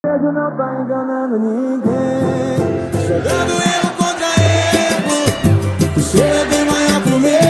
Não tá enganando ninguém, jogando erro contra erro. O seu é bem maior pro meu.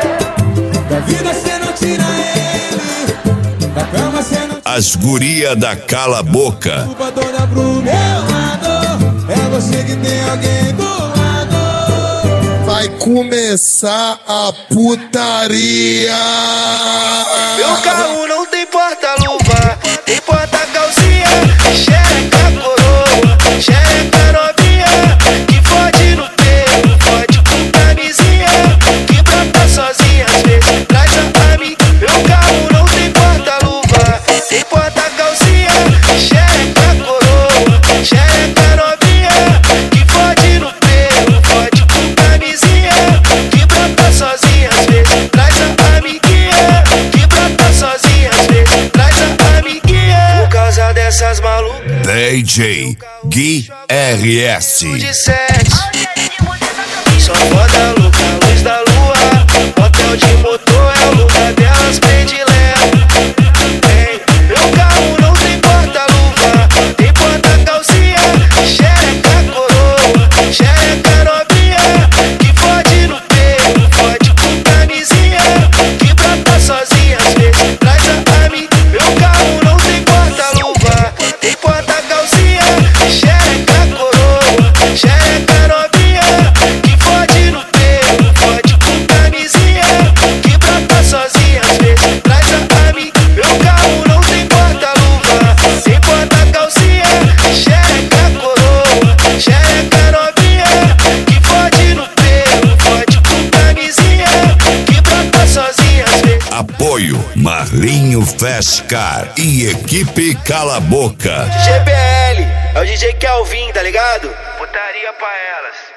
Da vida cê não tira ele, da cama cê não tira. As guria da Cala Boca. Culpa toda pro meu lado, é você que tem alguém do lado. Vai começar a putaria. Meu carro não tem porta-luva, tem porta-calcinha, xereca coroa, xereca novinha, que fode no pelo, fode com camisinha, que brota sozinha, às vezes traz a amiga. Meu carro não tem porta-luva, tem porta-calcinha, xereca coroa, xereca novinha, que fode no pelo, fode com camisinha, que brota sozinha, às vezes traz a amiguinha, que brota sozinha, às vezes traz a amiguinha. Por causa dessas malucas DJ Gui RS. de sexo, só foda louca, luz da lua, hotel de motor é o lugar delas predileto. Ei, meu carro não tem porta-luva, tem porta-calcinha, xereca coroa, xereca novinha, que fode no pelo, fode com camisinha, que brota sozinha, às vezes traz a amiga. Meu carro não tem porta-luva, tem porta-calcinha, xereca coroa, xereca novinha, que fode no pelo, fode com camisinha, que brota sozinha, às vezes traz a amiga. Meu carro não tem porta-luva, tem porta-calcinha, xereca coroa, xereca novinha, que fode no pelo, fode com camisinha, que brota sozinha, às vezes. Apoio Marlinho Fescar e equipe Cala Boca. GBL, é o DJ Kelvin, tá ligado? Putaria pra elas.